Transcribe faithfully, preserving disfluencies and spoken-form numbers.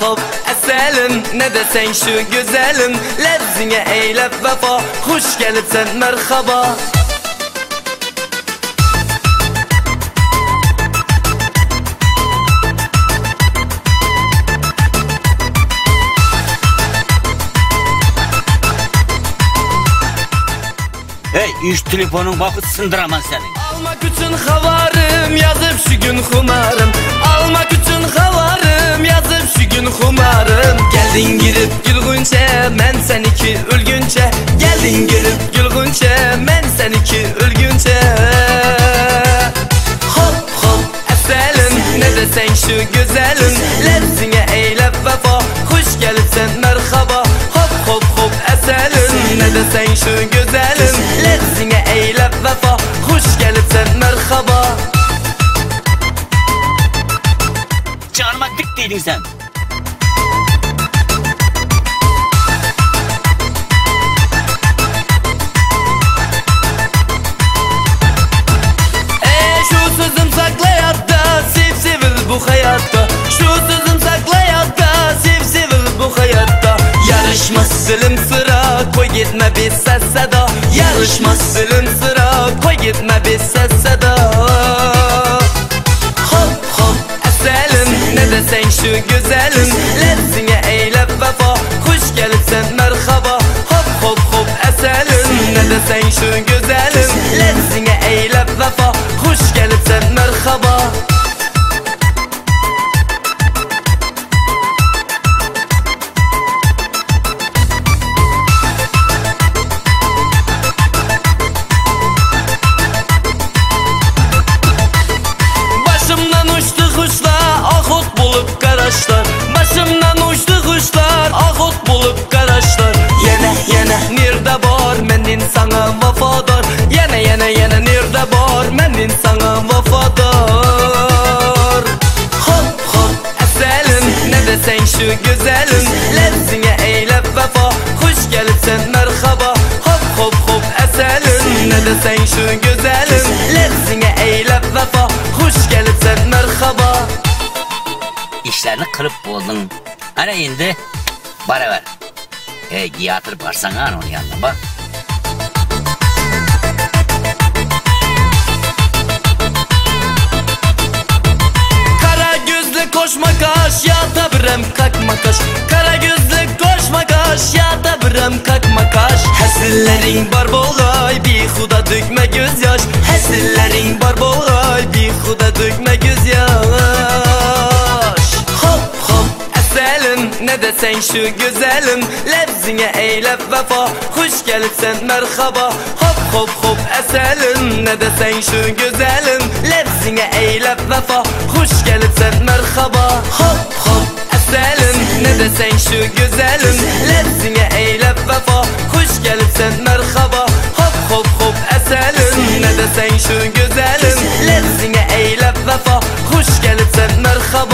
hop eselim, ne desen şu güzelim. Lezzine eylep vefa, hoş gelipsen merhaba. Hey, üç telefonun vakit sındıramaz seni. Almak için havarım, yazıp şu gün humarım. Almak için havarım, yazıp şu gün humarım. Geldin girip gülgünce, men seniki ülgünce. Geldin girip gülgünce, men seniki ülgünce. Hop hop eselim, ne desen şu güzelim. Lezzine eylep vefa, hoş gelipsen merhaba. Hop hop hop eselim, ne desen şu güzelim. Lezzine eylep vefa, hoş gelipsen merhaba. Canıma dik dedin sen. Eee şu sözüm saklayatta, sev sevil bu hayatta. Şu sözüm saklayatta, sev sevil bu hayatta. Yarışmaz zulüm sıra, koy gitme bir ses seda. Yarışmaz zulüm sıra, koy gitme bir ses seda. Hop hop eselim, ne desen şu güzelim. Lezzine eylep vefa, hoş gelipsen merhaba. Hop hop hop eselim, ne desen şu güzelim. Lezzine eylep vefa, hoş gelipsen merhaba. Başımdan uçtu kuşlar, ahut bulup karaşlar. Başımdan uçtu kuşlar, ahut bulup karaşlar. Yine yine nerede var menin sana vafadar. Yine yine yine nerede var menin sana vafadar. Hop hop eselim, ne desen şu güzelim. Lezzine eylep vefa, hoş gelipsen merhaba. Hop hop hop eselim, ne desen şu güzelim. Lezzine eylep vefa, hoş gelipsen merhaba. İşlerini kırıp bozdun. Hani indi bana ver. Hey, yatırıp varsana onun yanına bak. Kara gözlü koşma kaş, ya tabirem kalkma kaş. Kara gözlü koşma kaş, ya tabirem kalkma kaş. Hesillerin var bolay, bir huda dökme gözyaş. Hesillerin var bolay, bir huda dökme gözyaş. Hop hop eselim, ne desen şu güzelim. Lezzine eylep vefa, hoş gelipsen merhaba. Hop hop hop eselim, ne desen şu güzelim. Lezzine eylep vefa, hoş gelipsen merhaba. Hop hop eselim, ne desen şu güzelim. Lezzine eylep vefa, hoş gelipsen merhaba. Hop hop hop eselim, ne desen şu güzelim. Lezzine eylep vefa, hoş gelipsen merhaba.